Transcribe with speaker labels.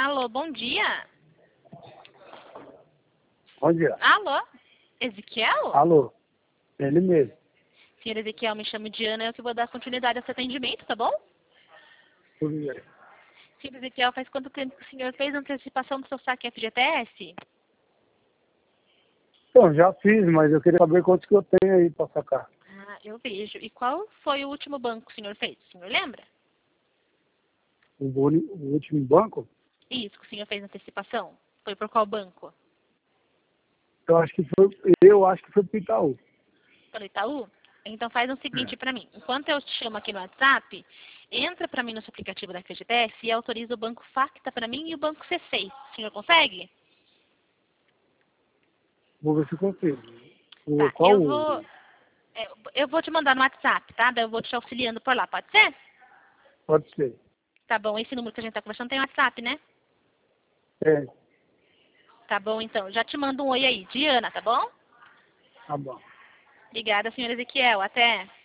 Speaker 1: Alô, bom dia.
Speaker 2: Bom dia.
Speaker 1: Alô, Ezequiel?
Speaker 2: Alô, ele mesmo.
Speaker 1: Senhor Ezequiel, me chamo Diana, eu que vou dar continuidade a esse atendimento, tá bom?
Speaker 2: Tudo bem.
Speaker 1: Senhor Ezequiel, faz quanto tempo que o senhor fez a antecipação do seu saque FGTS?
Speaker 2: Então, já fiz, mas eu queria saber quantos que eu tenho aí para sacar.
Speaker 1: Ah, eu vejo. E qual foi o último banco que o senhor fez? O senhor lembra?
Speaker 2: O último banco,
Speaker 1: Isso, que o senhor fez a antecipação. Foi por qual banco?
Speaker 2: eu acho que foi pro Itaú.
Speaker 1: Pelo Itaú? Então faz o seguinte pra mim. Enquanto eu te chamo aqui no WhatsApp, entra pra mim no seu aplicativo da FGTS e autoriza o banco Facta pra mim e o banco C6. O senhor consegue?
Speaker 2: Vou ver se eu consigo.
Speaker 1: Tá,
Speaker 2: Qual o...
Speaker 1: eu vou te mandar no WhatsApp, tá? Daí eu vou te auxiliando por lá, pode ser?
Speaker 2: Pode ser.
Speaker 1: Tá bom, esse número que a gente tá conversando tem WhatsApp, né?
Speaker 2: É,
Speaker 1: Tá bom, então. Já te mando um oi aí. Diana, tá bom?
Speaker 2: tá bom.
Speaker 1: Obrigada, senhor Ezequiel. Até.